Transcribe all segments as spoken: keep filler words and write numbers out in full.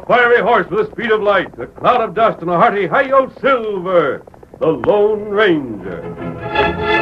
fiery horse with the speed of light, a cloud of dust, and a hearty hi-yo Silver, the Lone Ranger.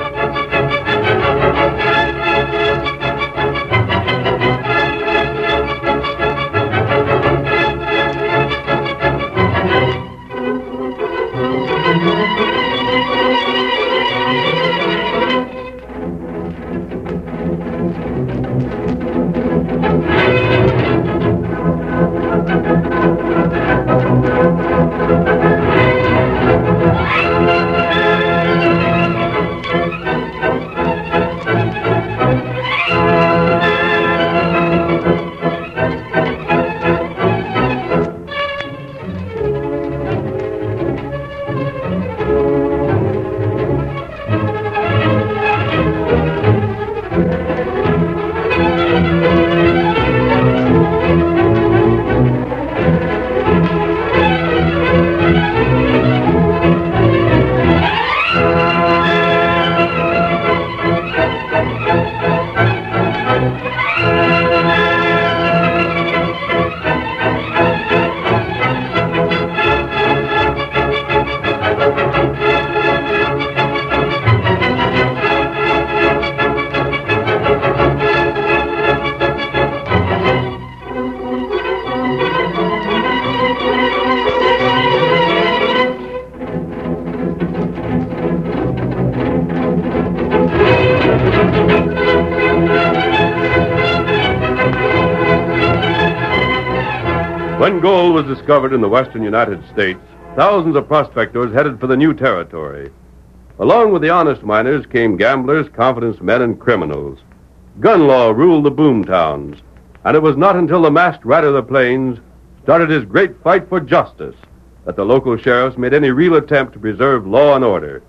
When gold was discovered in the western United States, thousands of prospectors headed for the new territory. Along with the honest miners came gamblers, confidence men, and criminals. Gun law ruled the boom towns, and it was not until the masked rider of the plains started his great fight for justice that the local sheriffs made any real attempt to preserve law and order.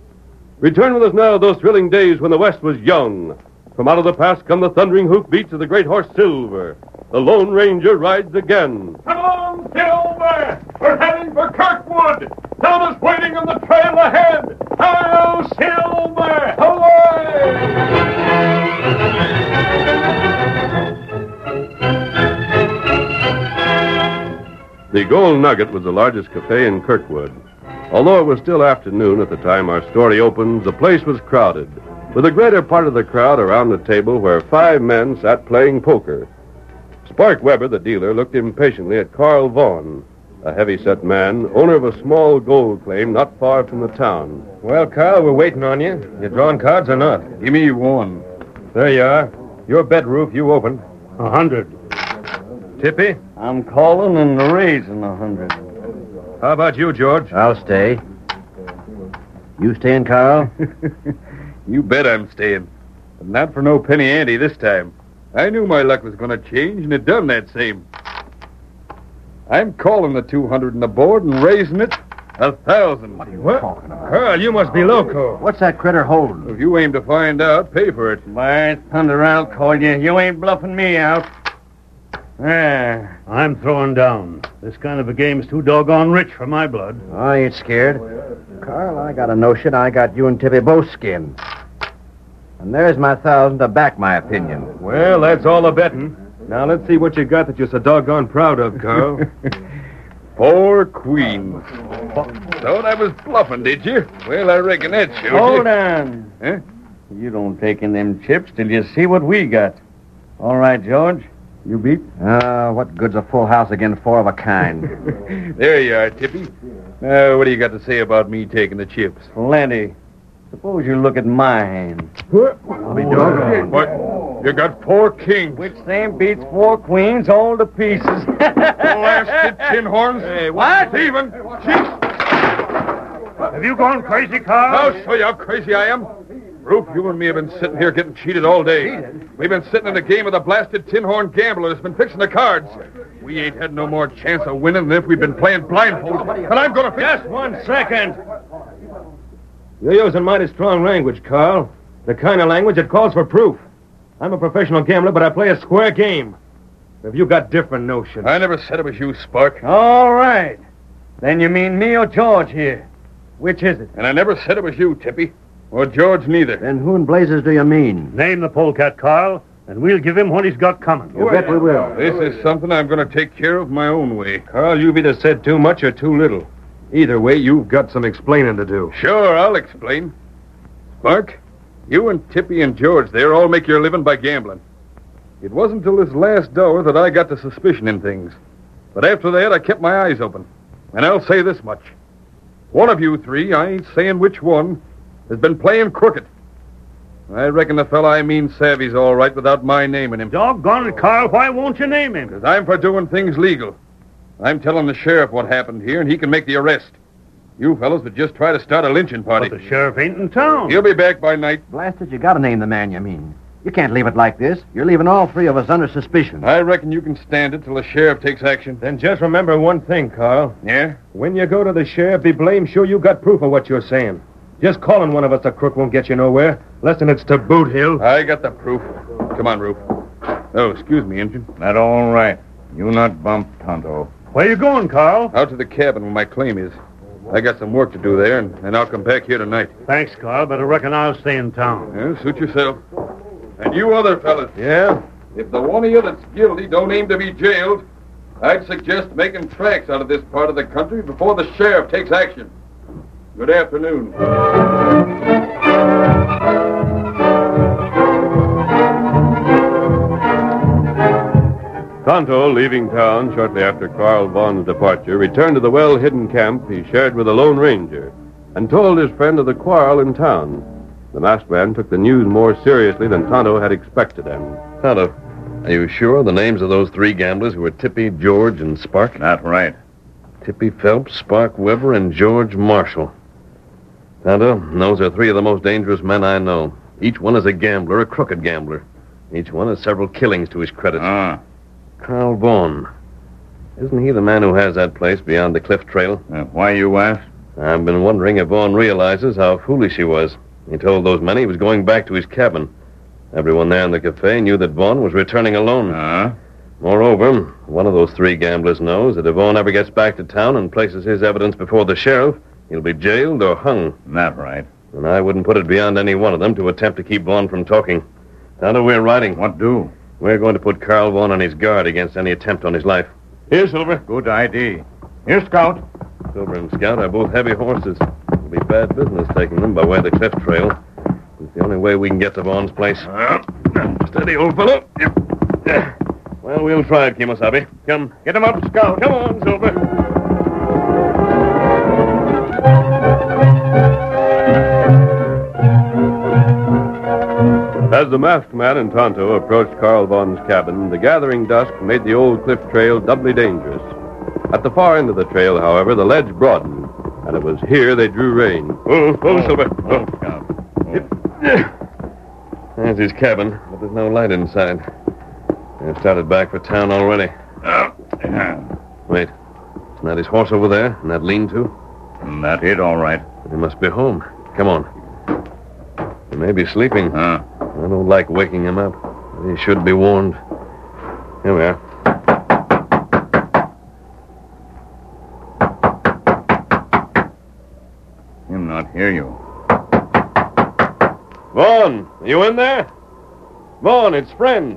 Return with us now to those thrilling days when the West was young. From out of the past come the thundering hoofbeats of the great horse Silver. The Lone Ranger rides again. Come on, Silver! We're heading for Kirkwood! Thomas waiting on the trail ahead! Hi-yo, Silver! Away! The Gold Nugget was the largest cafe in Kirkwood. Although it was still afternoon at the time our story opens, the place was crowded, with the greater part of the crowd around the table where five men sat playing poker. Spark Weber, the dealer, looked impatiently at Carl Vaughn, a heavy-set man, owner of a small gold claim not far from the town. Well, Carl, we're waiting on you. You drawing cards or not? Give me one. There you are. Your bet, Roof, you open. A hundred. Tippy? I'm calling and raising a hundred. How about you, George? I'll stay. You staying, Carl? You bet I'm staying. But not for no penny ante this time. I knew my luck was going to change, and it done that same. I'm calling the two hundred on the board and raising it a thousand. What are you what? talking about? Carl, you must be loco. What's that critter holding? If you aim to find out, pay for it. By thunder, I'll call you. You ain't bluffing me out. There. I'm throwing down. This kind of a game's too doggone rich for my blood. I ain't scared. Carl, I got a notion I got you and Tippy both skinned. And there's my thousand to back my opinion. Well, that's all the betting. Now, let's see what you got that you're so doggone proud of, Carl. Four queens. Thought I was bluffing, did you? Well, I reckon that showed you. Hold on. Huh? You don't take in them chips till you see what we got. All right, George. You beat? Ah, uh, what good's a full house again four of a kind? There you are, Tippy. Now, what do you got to say about me taking the chips? Plenty. Suppose you look at my hand. I'll be doggone. What? You got four kings. Which same beats four queens all to pieces. Blasted tin horns. Hey, what? Stephen! Have you gone crazy, Carl? I'll show you how crazy I am. Roof, you and me have been sitting here getting cheated all day. Cheated? We've been sitting in a game with a blasted tin horn gambler that's been fixing the cards. We ain't had no more chance of winning than if we'd been playing blindfold. But I'm going to fix... Just one second. You're using mighty strong language, Carl. The kind of language that calls for proof. I'm a professional gambler, but I play a square game. Have you got different notions? I never said it was you, Spark. All right. Then you mean me or George here? Which is it? And I never said it was you, Tippy. Or George neither. Then who in blazes do you mean? Name the polecat, Carl. And we'll give him what he's got coming. You bet we will. This is something I'm going to take care of my own way. Carl, you've either said too much or too little. Either way, you've got some explaining to do. Sure, I'll explain. Spark, you and Tippy and George there all make your living by gambling. It wasn't till this last hour that I got the suspicion in things. But after that, I kept my eyes open. And I'll say this much. One of you three, I ain't saying which one, has been playing crooked. I reckon the fella I mean savvy's all right without my naming him. Doggone it, Carl. Why won't you name him? Because I'm for doing things legal. I'm telling the sheriff what happened here, and he can make the arrest. You fellows would just try to start a lynching party. But the sheriff ain't in town. He'll be back by night. Blasted, you gotta name the man you mean. You can't leave it like this. You're leaving all three of us under suspicion. I reckon you can stand it till the sheriff takes action. Then just remember one thing, Carl. Yeah? When you go to the sheriff, be blame sure you got proof of what you're saying. Just calling one of us a crook won't get you nowhere, less than it's to Boot Hill. I got the proof. Come on, Rube. Oh, excuse me, Injun. That all right. You not bump Tonto. Where you going, Carl? Out to the cabin where my claim is. I got some work to do there, and, and I'll come back here tonight. Thanks, Carl, but I reckon I'll stay in town. Yeah, suit yourself. And you other fellas. Yeah? If the one of you that's guilty don't aim to be jailed, I'd suggest making tracks out of this part of the country before the sheriff takes action. Good afternoon. Tonto, leaving town shortly after Carl Vaughn's departure, returned to the well-hidden camp he shared with the Lone Ranger and told his friend of the quarrel in town. The masked man took the news more seriously than Tonto had expected him. Tonto, are you sure of the names of those three gamblers who were Tippy, George, and Spark? Not right. Tippy Phelps, Spark Weber, and George Marshall. Tonto, those are three of the most dangerous men I know. Each one is a gambler, a crooked gambler. Each one has several killings to his credit. Ah. Carl Vaughn. Isn't he the man who has that place beyond the cliff trail? Uh, why you ask? I've been wondering if Vaughn realizes how foolish he was. He told those men he was going back to his cabin. Everyone there in the cafe knew that Vaughn was returning alone. Uh-huh. Moreover, one of those three gamblers knows that if Vaughn ever gets back to town and places his evidence before the sheriff, he'll be jailed or hung. Not right. And I wouldn't put it beyond any one of them to attempt to keep Vaughn from talking. Tonto, we're riding. What do? We're going to put Carl Vaughn on his guard against any attempt on his life. Here, Silver. Good idea. Here, Scout. Silver and Scout are both heavy horses. It'll be bad business taking them by way of the cliff trail. It's the only way we can get to Vaughn's place. Uh, Steady, old fellow. Yep. Well, we'll try it, Kimosabe. Come. Get him up, Scout. Come on, Silver. As the masked man and Tonto approached Carl Vaughn's cabin, the gathering dusk made the old cliff trail doubly dangerous. At the far end of the trail, however, the ledge broadened, and it was here they drew rein. Oh, oh, Silver. Oh, Scout. Oh. There's his cabin, but there's no light inside. They've started back for town already. Oh, yeah. Wait. Isn't that his horse over there, and that lean-to? That it, all right. He must be home. Come on. He may be sleeping. Huh? I don't like waking him up. But he should be warned. Here we are. Him not hear you. Vaughn, are you in there? Vaughn, it's friends.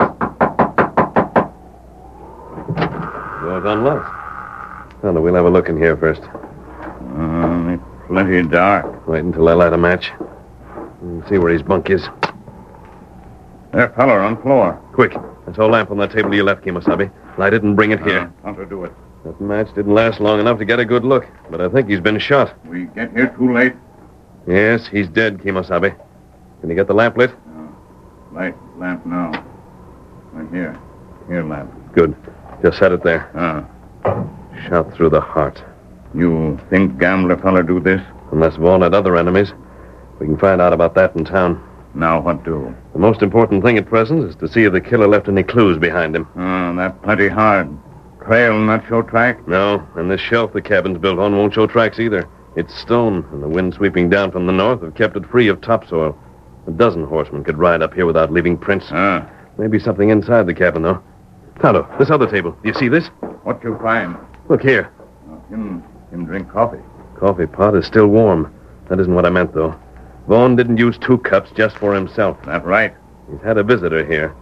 Door's unlocked. Well, we'll have a look in here first. Uh, it's plenty dark. Wait until I light a match. And see where his bunk is. There, feller on floor. Quick. That's a lamp on that table to your left, Kimosabe. Light it and bring it here. Uh, Tonto, do it. That match didn't last long enough to get a good look, but I think he's been shot. We get here too late. Yes, he's dead, Kimosabe. Can you get the lamp lit? Uh, light lamp now. Right here. Here, lamp. Good. Just set it there. Uh, Shot through the heart. you think gambler feller do this? Unless Vaughn had other enemies. We can find out about that in town. Now what do? The most important thing at present is to see if the killer left any clues behind him. Uh, that plenty hard. Trail not show track? No, and this shelf the cabin's built on won't show tracks either. It's stone, and the wind sweeping down from the north have kept it free of topsoil. A dozen horsemen could ride up here without leaving prints. Uh, Maybe something inside the cabin, though. Tonto, this other table. Do you see this? what you find? Look here. Uh, him, him drink coffee. Coffee pot is still warm. That isn't what I meant, though. Vaughn didn't use two cups just for himself. That right. He's had a visitor here.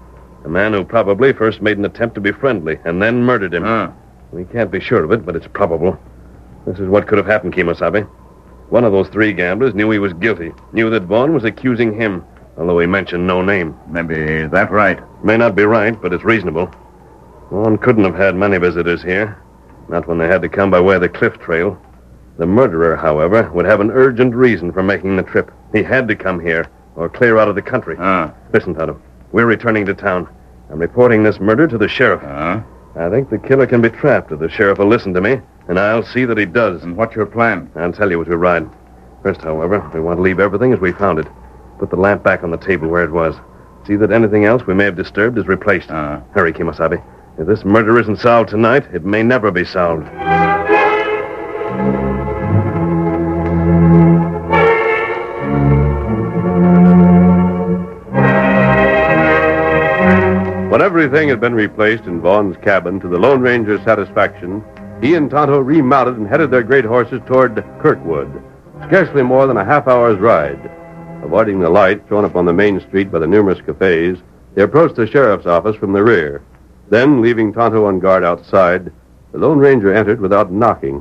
A man who probably first made an attempt to be friendly and then murdered him. Huh. We can't be sure of it, but it's probable. This is what could have happened, Kemosabe. One of those three gamblers knew he was guilty, knew that Vaughn was accusing him, although he mentioned no name. Maybe that right. May not be right, but it's reasonable. Vaughn couldn't have had many visitors here, not when they had to come by way of the cliff trail. The murderer, however, would have an urgent reason for making the trip. He had to come here, or clear out of the country. Ah. Listen, Tonto. We're returning to town. I'm reporting this murder to the sheriff. Uh, I think the killer can be trapped if the sheriff will listen to me, and I'll see that he does. and what's your plan? I'll tell you as we ride. First, however, we want to leave everything as we found it. Put the lamp back on the table where it was. See that anything else we may have disturbed is replaced. Uh. Hurry, Kemosabe. If this murder isn't solved tonight, it may never be solved. When everything had been replaced in Vaughn's cabin to the Lone Ranger's satisfaction, he and Tonto remounted and headed their great horses toward Kirkwood, scarcely more than a half hour's ride. Avoiding the light thrown up on the main street by the numerous cafes, they approached the sheriff's office from the rear. Then, leaving Tonto on guard outside, the Lone Ranger entered without knocking.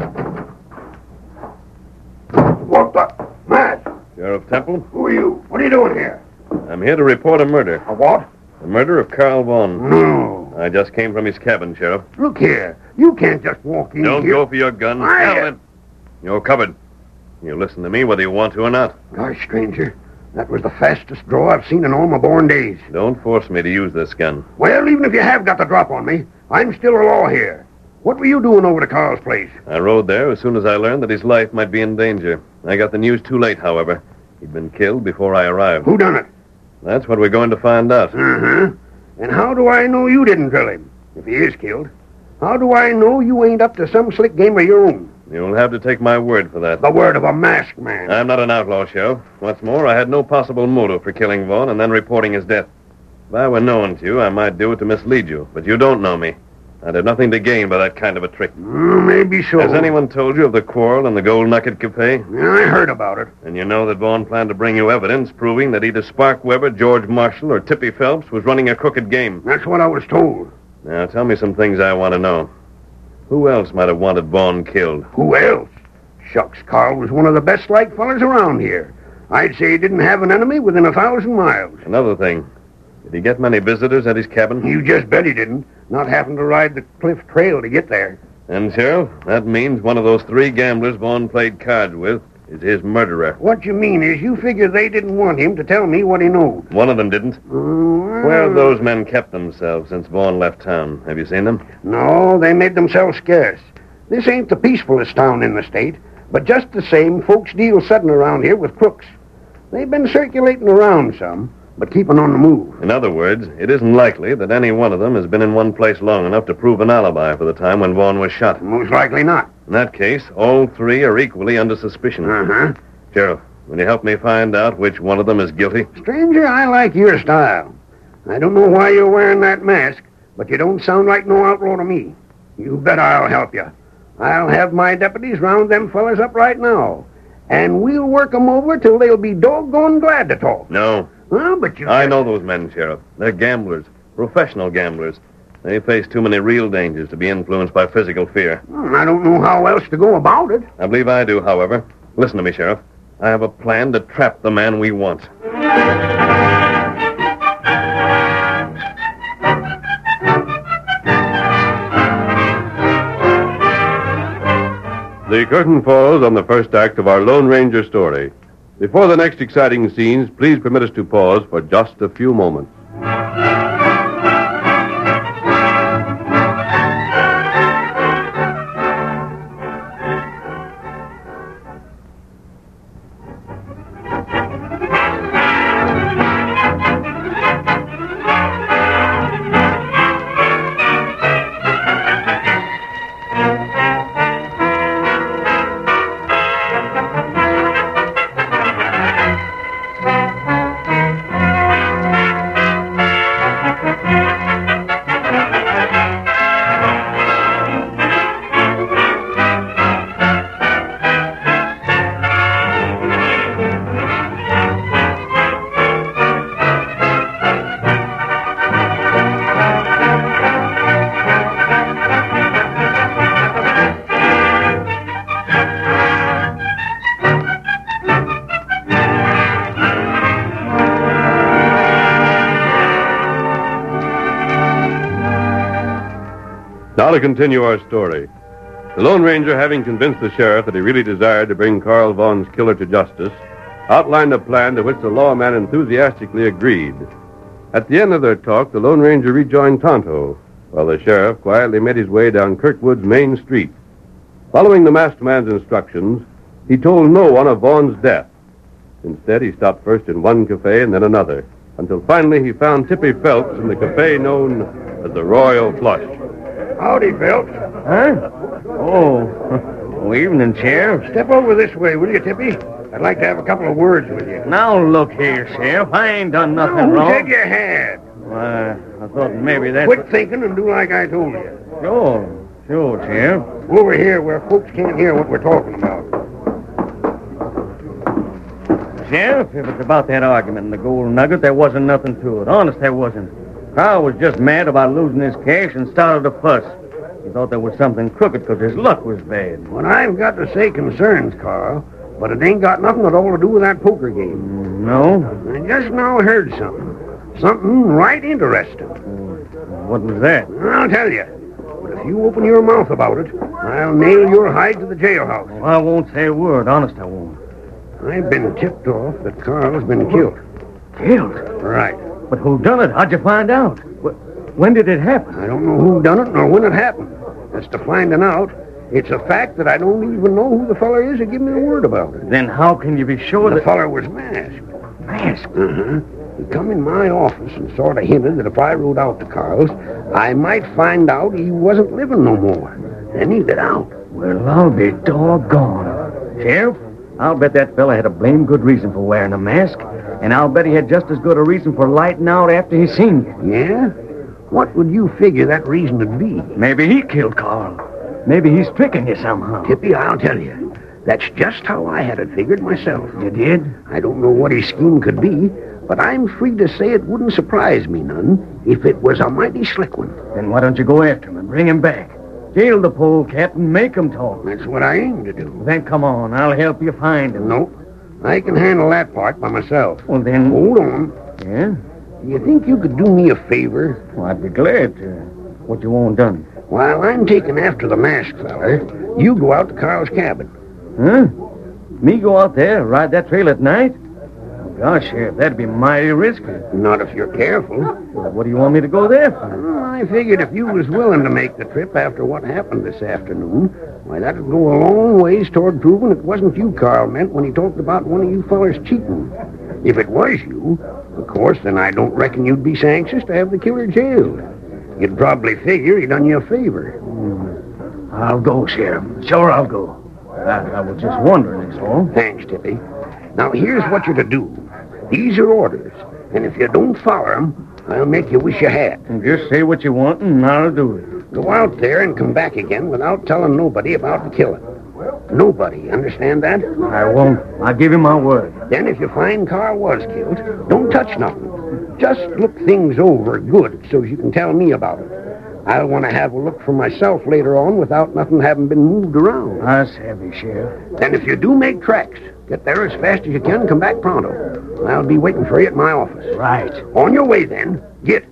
What the? Matt, Sheriff Temple, who are you? What are you doing here? I'm here to report a murder. A what? The murder of Carl Vaughn. No. I just came from his cabin, Sheriff. Look here. You can't just walk in Don't here. go for your gun. I- Alvin, you're covered. You listen to me whether you want to or not. Gosh, stranger, that was the fastest draw I've seen in all my born days. Don't force me to use this gun. Well, even if you have got the drop on me, I'm still a law here. What were you doing over to Carl's place? I rode there as soon as I learned that his life might be in danger. I got the news too late, however. He'd been killed before I arrived. Who done it? That's what we're going to find out. Uh-huh. And how do I know you didn't drill him, if he is killed? How do I know you ain't up to some slick game of your own? You'll have to take my word for that. The word of a masked man. I'm not an outlaw, Sheriff. What's more, I had no possible motive for killing Vaughn and then reporting his death. If I were known to you, I might do it to mislead you, but you don't know me. I'd have nothing to gain by that kind of a trick. Mm, maybe so. Has anyone told you of the quarrel in the Gold Nugget Cafe? Yeah, I heard about it. And you know that Vaughn planned to bring you evidence proving that either Spark Weber, George Marshall, or Tippy Phelps was running a crooked game. That's what I was told. Now, tell me some things I want to know. Who else might have wanted Vaughn killed? Who else? Shucks, Carl was one of the best-liked fellas around here. I'd say he didn't have an enemy within a thousand miles. Another thing. Did he get many visitors at his cabin? You just bet he didn't, not having to ride the cliff trail to get there. And, Sheriff, that means one of those three gamblers Vaughn played cards with is his murderer. What you mean is you figure they didn't want him to tell me what he knowed. One of them didn't. Uh, Where have those men kept themselves since Vaughn left town? Have you seen them? No, they made themselves scarce. This ain't the peacefulest town in the state, but just the same, folks deal sudden around here with crooks. They've been circulating around some, but keeping on the move. In other words, it isn't likely that any one of them has been in one place long enough to prove an alibi for the time when Vaughn was shot. Most likely not. In that case, all three are equally under suspicion. Uh-huh. Sheriff, will you help me find out which one of them is guilty? Stranger, I like your style. I don't know why you're wearing that mask, but you don't sound like no outlaw to me. You bet I'll help you. I'll have my deputies round them fellas up right now, and we'll work 'em over till they'll be doggone glad to talk. No. Well, but you... I know those men, Sheriff. They're gamblers. Professional gamblers. They face too many real dangers to be influenced by physical fear. Hmm, I don't know how else to go about it. I believe I do, however. Listen to me, Sheriff. I have a plan to trap the man we want. The curtain falls on the first act of our Lone Ranger story. Before the next exciting scenes, please permit us to pause for just a few moments. Now to continue our story. The Lone Ranger, having convinced the sheriff that he really desired to bring Carl Vaughn's killer to justice, outlined a plan to which the lawman enthusiastically agreed. At the end of their talk, the Lone Ranger rejoined Tonto, while the sheriff quietly made his way down Kirkwood's main street. Following the masked man's instructions, he told no one of Vaughn's death. Instead, he stopped first in one cafe and then another, until finally he found Tippy Phelps in the cafe known as the Royal Flush. Howdy, Phelps. Huh? Oh, oh, evening, Sheriff. Step over this way, will you, Tippy? I'd like to have a couple of words with you. Now, look here, Sheriff. I ain't done nothing Now, who wrong. said you had? Why, I thought maybe that's... Quit thinking and do like I told you. Sure, sure, Sheriff. Over here where folks can't hear what we're talking about. Sheriff, if it's about that argument in the gold nugget, there wasn't nothing to it. Honest, there wasn't. Carl was just mad about losing his cash and started a fuss. He thought there was something crooked because his luck was bad. Well, I've got to say concerns, Carl, but it ain't got nothing at all to do with that poker game. No? I just now heard something. Something right interesting. What was that? I'll tell you. But if you open your mouth about it, I'll nail your hide to the jailhouse. Well, I won't say a word. Honest, I won't. I've been tipped off that Carl's been killed. Killed? Right. But who done it? How'd you find out? Wh- When did it happen? I don't know who done it nor when it happened. As to finding out, it's a fact that I don't even know who the feller is to give me a word about it. Then how can you be sure The that... feller was masked. Masked? Uh-huh. He come in my office and sort of hinted that if I rode out to Carl's, I might find out he wasn't living no more. Then he'd get out. Well, I'll be doggone. Sheriff, I'll bet that fella had a blame good reason for wearing a mask, and I'll bet he had just as good a reason for lighting out after he seen you. Yeah? What would you figure that reason would be? Maybe he killed Carl. Maybe he's tricking you somehow. Tippy, I'll tell you. That's just how I had it figured myself. You did? I don't know what his scheme could be, but I'm free to say it wouldn't surprise me none if it was a mighty slick one. Then why don't you go after him and bring him back? Jail the polecat and make him talk. That's what I aim to do. Then come on, I'll help you find him. Nope. I can handle that part by myself. Well, then... Hold on. Yeah? Do you think you could do me a favor? Well, I'd be glad to. What you want done? While I'm taking after the masked feller, you go out to Carl's cabin. Huh? Me go out there, ride that trail at night? Gosh, Sheriff, that'd be mighty risky. Not if you're careful. Well, what do you want me to go there for? Well, I figured if you was willing to make the trip after what happened this afternoon, why, that'd go a long ways toward proving it wasn't you Carl meant when he talked about one of you fellers cheating. If it was you, of course, then I don't reckon you'd be so anxious to have the killer jailed. You'd probably figure he done you a favor. Hmm. I'll go, Sheriff. Sure, I'll go. I, I was just wondering, that's all. Thanks, Tippy. Now, here's what you're to do. These are orders, and if you don't follow them, I'll make you wish you had. Just say what you want, and I'll do it. Go out there and come back again without telling nobody about the killing. Nobody, understand that? I won't. I'll give you my word. Then if you find Carl was killed, don't touch nothing. Just look things over good so you can tell me about it. I'll want to have a look for myself later on without nothing having been moved around. That's heavy, Sheriff. And if you do make tracks, get there as fast as you can and come back pronto. I'll be waiting for you at my office. Right. On your way, then. Get.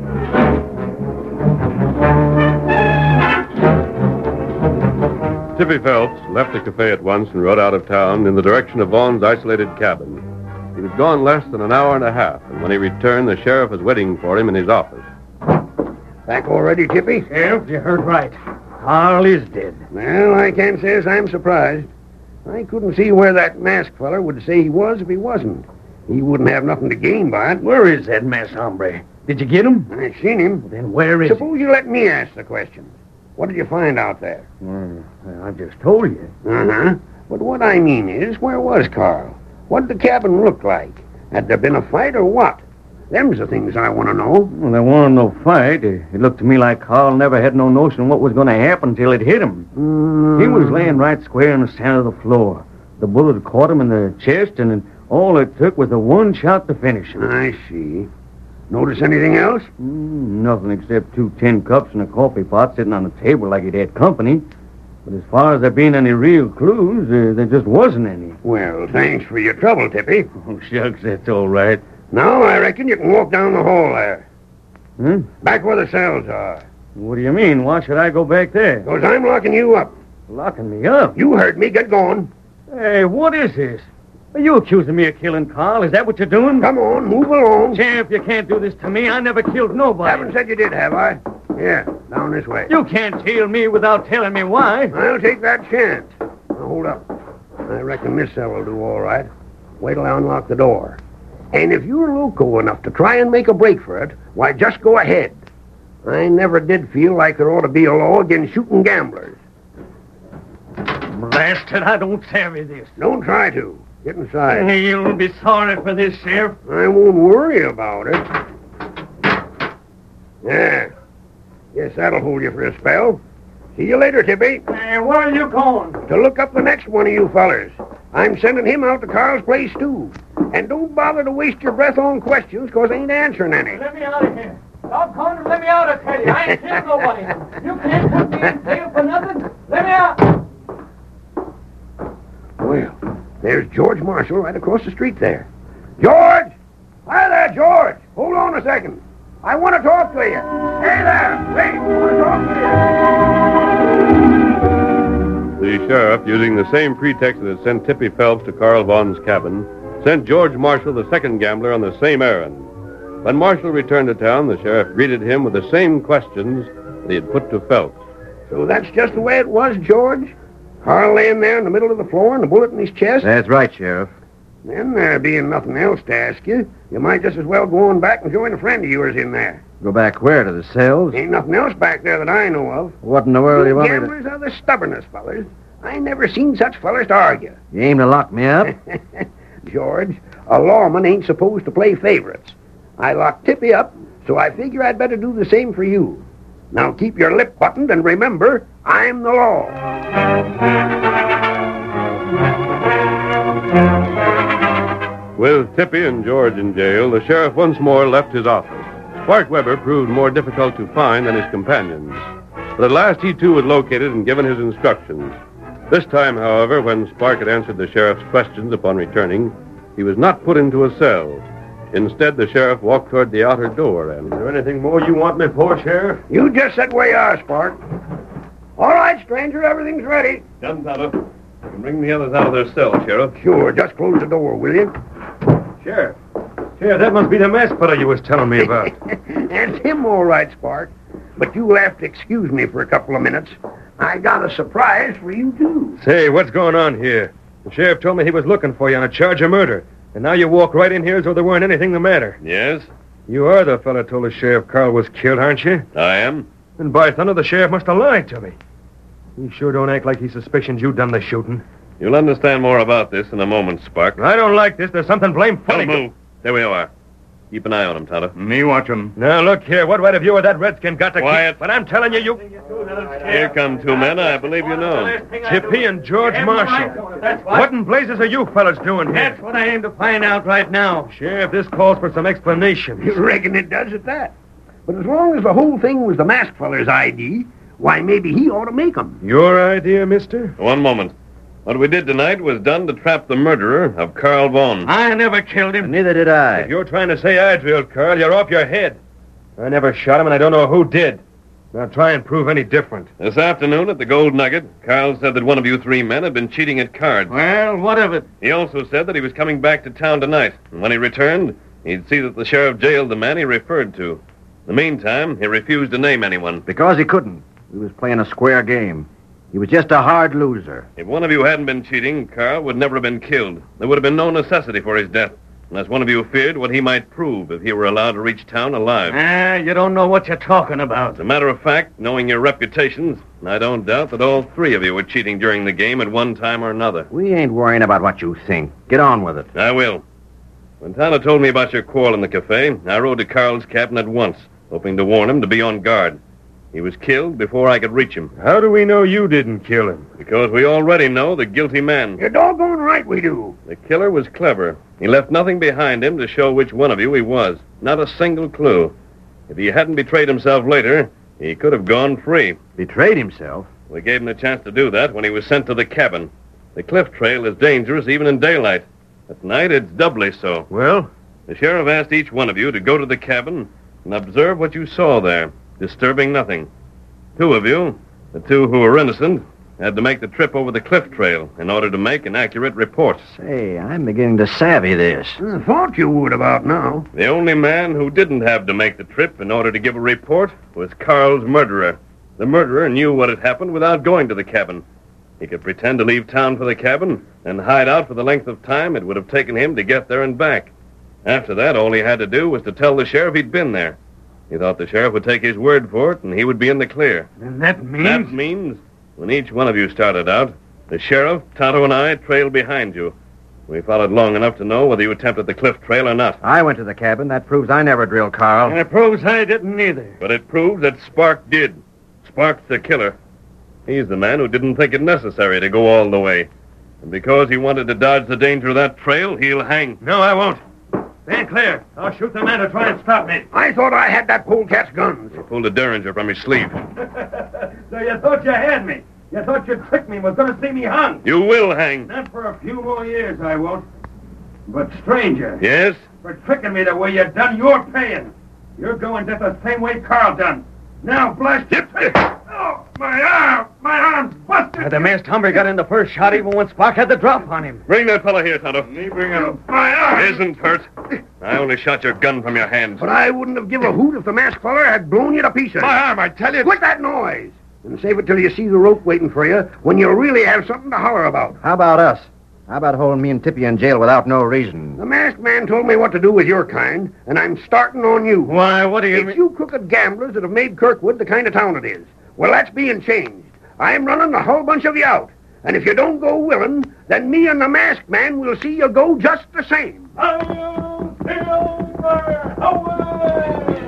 Tippy Phelps left the cafe at once and rode out of town in the direction of Vaughn's isolated cabin. He was gone less than an hour and a half, and when he returned, the sheriff was waiting for him in his office. Back already, Tippy? Sheriff, you heard right. Carl is dead. Well, I can't say as I'm surprised. I couldn't see where that masked feller would say he was if he wasn't. He wouldn't have nothing to gain by it. Where is that masked hombre? Did you get him? I seen him. Then where is Suppose you let me ask the question. What did you find out there? he? Well, I just told you. Uh-huh. But what I mean is, where was Carl? What did the cabin look like? Had there been a fight or what? Them's the things I want to know. Well, there wasn't no fight. It it looked to me like Carl never had no notion what was going to happen till it hit him. Mm. He was laying right square in the center of the floor. The bullet caught him in the chest, and then all it took was a one shot to finish him. I see. Notice anything else? Mm, nothing except two tin cups and a coffee pot sitting on the table like he'd had company. But as far as there being any real clues, uh, there just wasn't any. Well, thanks for your trouble, Tippy. Oh, shucks, that's all right. Now I reckon you can walk down the hall there. Huh? Back where the cells are. What do you mean? Why should I go back there? Because I'm locking you up. Locking me up? You heard me. Get going. Hey, what is this? Are you accusing me of killing Carl? Is that what you're doing? Come on, move along. Sheriff, you can't do this to me. I never killed nobody. Haven't said you did, have I? Yeah, down this way. You can't tail me without telling me why. I'll take that chance. Now, hold up. I reckon this cell will do all right. Wait till I unlock the door. And if you're loco enough to try and make a break for it, why, just go ahead. I never did feel like there ought to be a law against shooting gamblers. Blasted, I don't savvy this. Don't try to. Get inside. You'll be sorry for this, Sheriff. I won't worry about it. Yeah. Guess that'll hold you for a spell. See you later, Tippy. Hey, where are you going? To look up the next one of you fellers. I'm sending him out to Carl's place, too. And don't bother to waste your breath on questions, because I ain't answering any. Let me out of here. Stop calling and let me out, I tell you. I ain't killed nobody. You can't put me in jail for nothing. Let me out. Well, there's George Marshall right across the street there. George! Hi there, George! Hold on a second. I want to talk to you. Hey there! Wait, I want to talk to you. The sheriff, using the same pretext that had sent Tippy Phelps to Carl Vaughn's cabin, sent George Marshall, the second gambler, on the same errand. When Marshall returned to town, the sheriff greeted him with the same questions that he had put to Phelps. So that's just the way it was, George? Carl laying there in the middle of the floor and a bullet in his chest? That's right, Sheriff. Then, there being nothing else to ask you, you might just as well go on back and join a friend of yours in there. Go back where? To the cells? Ain't nothing else back there that I know of. What in the world do you want me to... Gamblers are the stubbornest fellers. I never seen such fellers to argue. You aim to lock me up? George, a lawman ain't supposed to play favorites. I locked Tippy up, so I figure I'd better do the same for you. Now keep your lip buttoned and remember, I'm the law. With Tippy and George in jail, the sheriff once more left his office. Spark Weber proved more difficult to find than his companions. But at last he too was located and given his instructions. This time, however, when Spark had answered the sheriff's questions upon returning, he was not put into a cell. Instead, the sheriff walked toward the outer door and... Is there anything more you want me for, Sheriff? You just sit where you are, Spark. All right, stranger, everything's ready. Done, Tonto. You can bring the others out of their cell, Sheriff. Sure, just close the door, will you? Sheriff. Sheriff, that must be the masked fellow you was telling me about. That's him, all right, Spark. But you'll have to excuse me for a couple of minutes. I got a surprise for you, too. Say, what's going on here? The sheriff told me he was looking for you on a charge of murder. And now you walk right in here as though there weren't anything the matter. Yes? You are the fellow told the sheriff Carl was killed, aren't you? I am. And by thunder, the sheriff must have lied to me. He sure don't act like he suspicions you done the shooting. You'll understand more about this in a moment, Spark. I don't like this. There's something blame funny. Don't move. There we are. Keep an eye on him, Tonto. Me watch him. Now, look here. What right have you or that redskin got to Quiet. keep? But I'm telling you, you... Here come two men I believe you know. Tippy and George Marshall. What in blazes are you fellas doing here? That's what I aim to find out right now. Sheriff, this calls for some explanations. You reckon it does at that? But as long as the whole thing was the masked feller's I D, why, maybe he ought to make 'em. Your idea, mister? One moment. What we did tonight was done to trap the murderer of Carl Vaughn. I never killed him. Neither did I. If you're trying to say I drilled Carl, you're off your head. I never shot him, and I don't know who did. Now try and prove any different. This afternoon at the Gold Nugget, Carl said that one of you three men had been cheating at cards. Well, what of it? He also said that he was coming back to town tonight, and when he returned, he'd see that the sheriff jailed the man he referred to. In the meantime, he refused to name anyone. Because he couldn't. He was playing a square game. He was just a hard loser. If one of you hadn't been cheating, Carl would never have been killed. There would have been no necessity for his death, unless one of you feared what he might prove if he were allowed to reach town alive. Ah, you don't know what you're talking about. As a matter of fact, knowing your reputations, I don't doubt that all three of you were cheating during the game at one time or another. We ain't worrying about what you think. Get on with it. I will. When Tonto told me about your quarrel in the cafe, I rode to Carl's cabin at once, hoping to warn him to be on guard. He was killed before I could reach him. How do we know you didn't kill him? Because we already know the guilty man. You're doggone right we do. The killer was clever. He left nothing behind him to show which one of you he was. Not a single clue. If he hadn't betrayed himself later, he could have gone free. Betrayed himself? We gave him the chance to do that when he was sent to the cabin. The cliff trail is dangerous even in daylight. At night, it's doubly so. Well? The sheriff asked each one of you to go to the cabin and observe what you saw there. Disturbing nothing. Two of you, the two who were innocent, had to make the trip over the cliff trail in order to make an accurate report. Say, I'm beginning to savvy this. I thought you would about now. The only man who didn't have to make the trip in order to give a report was Carl's murderer. The murderer knew what had happened without going to the cabin. He could pretend to leave town for the cabin and hide out for the length of time it would have taken him to get there and back. After that, all he had to do was to tell the sheriff he'd been there. He thought the sheriff would take his word for it, and he would be in the clear. And that means... That means, when each one of you started out, the sheriff, Tonto, and I trailed behind you. We followed long enough to know whether you attempted the cliff trail or not. I went to the cabin. That proves I never drilled Carl. And it proves I didn't either. But it proves that Spark did. Spark's the killer. He's the man who didn't think it necessary to go all the way. And because he wanted to dodge the danger of that trail, he'll hang. No, I won't. Stand clear. I'll shoot the man to try and stop me. I thought I had that polecat's guns. He pulled a derringer from his sleeve. So you thought you had me. You thought you'd trick me and was going to see me hung. You will hang. Not for a few more years, I won't. But, stranger, Yes? for tricking me the way you done, you're paying. You're going just the same way Carl done. Now, blast you. Oh, my arm! My arm's busted! The masked hombre got in the first shot even when Spock had the drop on him. Bring that fellow here, Tonto. Me bring him. My arm! Isn't hurt. I only shot your gun from your hands. But I wouldn't have given a hoot if the masked feller had blown you to pieces. My arm, I tell you. Quit that noise! And save it till you see the rope waiting for you when you really have something to holler about. How about us? How about holding me and Tippy in jail without no reason? The masked man told me what to do with your kind, and I'm starting on you. Why, what do you It's mean? you crooked gamblers that have made Kirkwood the kind of town it is. Well, that's being changed. I'm running the whole bunch of you out. And if you don't go willing, then me and the masked man will see you go just the same. Oh, Silver! Away!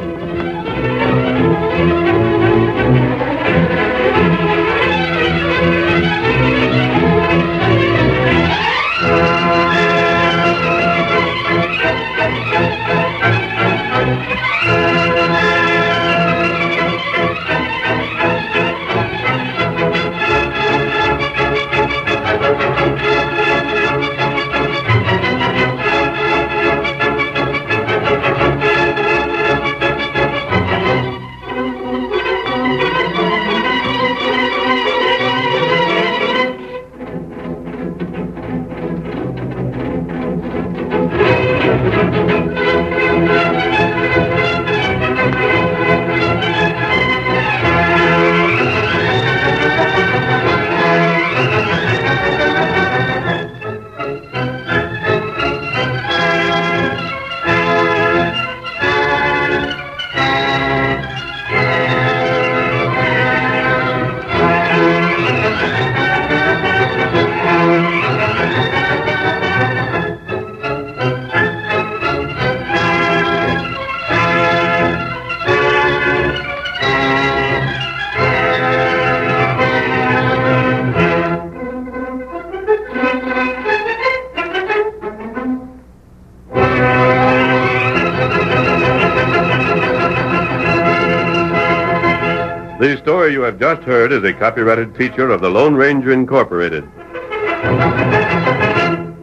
The story you have just heard is a copyrighted feature of the Lone Ranger Incorporated.